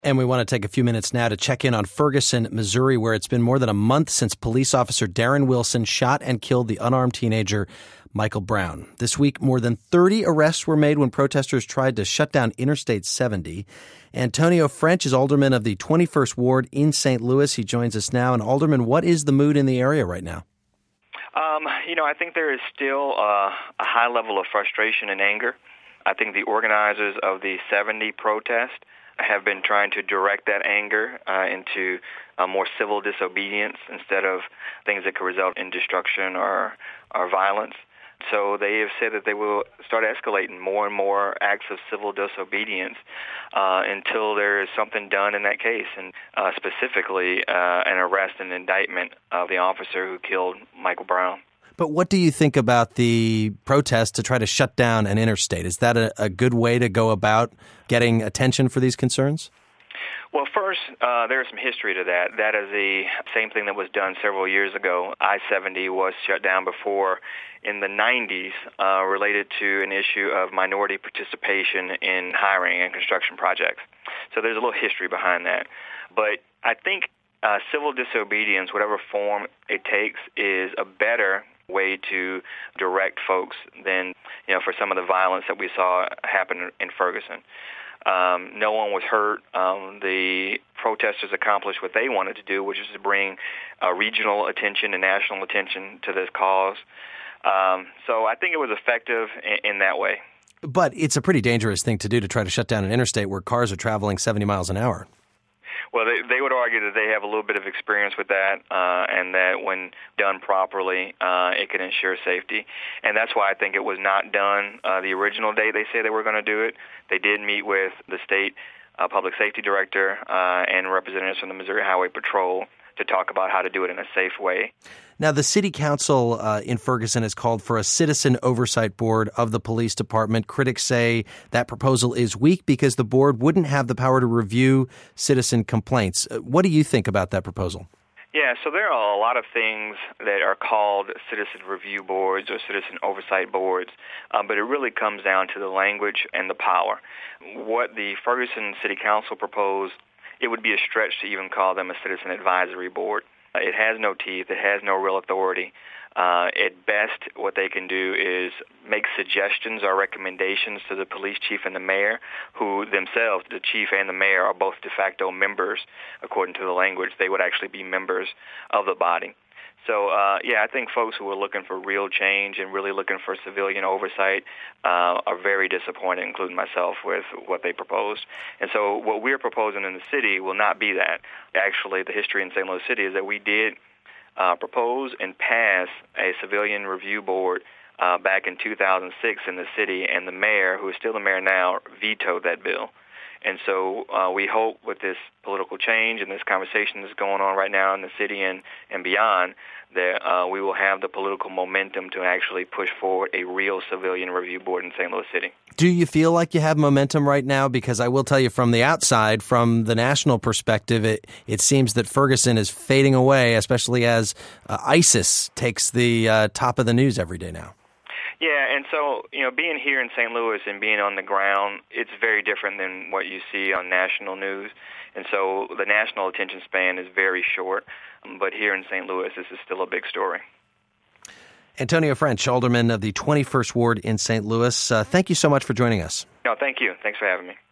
And we want to take a few minutes now to check in on Ferguson, Missouri, where it's been more than a month since police officer Darren Wilson shot and killed the unarmed teenager Michael Brown. This week, more than 30 arrests were made when protesters tried to shut down Interstate 70. Antonio French is alderman of the 21st Ward in St. Louis. He joins us now. And Alderman, what is the mood in the area right now? I think there is still a high level of frustration and anger. I think the organizers of the 70 protest have been trying to direct that anger into more civil disobedience instead of things that could result in destruction or violence. So they have said that they will start escalating more and more acts of civil disobedience until there is something done in that case, and specifically an arrest and indictment of the officer who killed Michael Brown. But what do you think about the protest to try to shut down an interstate? Is that a good way to go about getting attention for these concerns? Well, first, there is some history to that. That is the same thing that was done several years ago. I-70 was shut down before in the 90s related to an issue of minority participation in hiring and construction projects. So there's a little history behind that. But I think civil disobedience, whatever form it takes, is a better way to direct folks than, for some of the violence that we saw happen in Ferguson. No one was hurt. The protesters accomplished what they wanted to do, which is to bring regional attention and national attention to this cause. So I think it was effective in that way. But it's a pretty dangerous thing to do to try to shut down an interstate where cars are traveling 70 miles an hour. Well, they would argue that they have a little bit of experience with that, and that when done properly, it can ensure safety. And that's why I think it was not done the original day they say they were going to do it. They did meet with the state public safety director and representatives from the Missouri Highway Patrol to talk about how to do it in a safe way. Now, the city council in Ferguson has called for a citizen oversight board of the police department. Critics say that proposal is weak because the board wouldn't have the power to review citizen complaints. What do you think about that proposal? Yeah, so there are a lot of things that are called citizen review boards or citizen oversight boards, but it really comes down to the language and the power. What the Ferguson City Council proposed, it would be a stretch to even call them a citizen advisory board. It has no teeth. It has no real authority. At best, what they can do is make suggestions or recommendations to the police chief and the mayor, who themselves, the chief and the mayor, are both de facto members, according to the language. They would actually be members of the body. So, I think folks who are looking for real change and really looking for civilian oversight are very disappointed, including myself, with what they proposed. And so what we're proposing in the city will not be that. Actually, the history in St. Louis City is that we did propose and pass a civilian review board back in 2006 in the city, and the mayor, who is still the mayor now, vetoed that bill. And so we hope with this political change and this conversation that's going on right now in the city and beyond that we will have the political momentum to actually push forward a real civilian review board in St. Louis City. Do you feel like you have momentum right now? Because I will tell you from the outside, from the national perspective, it seems that Ferguson is fading away, especially as ISIS takes the top of the news every day now. Yeah, and so, being here in St. Louis and being on the ground, it's very different than what you see on national news. And so the national attention span is very short. But here in St. Louis, this is still a big story. Antonio French, alderman of the 21st Ward in St. Louis, thank you so much for joining us. No, thank you. Thanks for having me.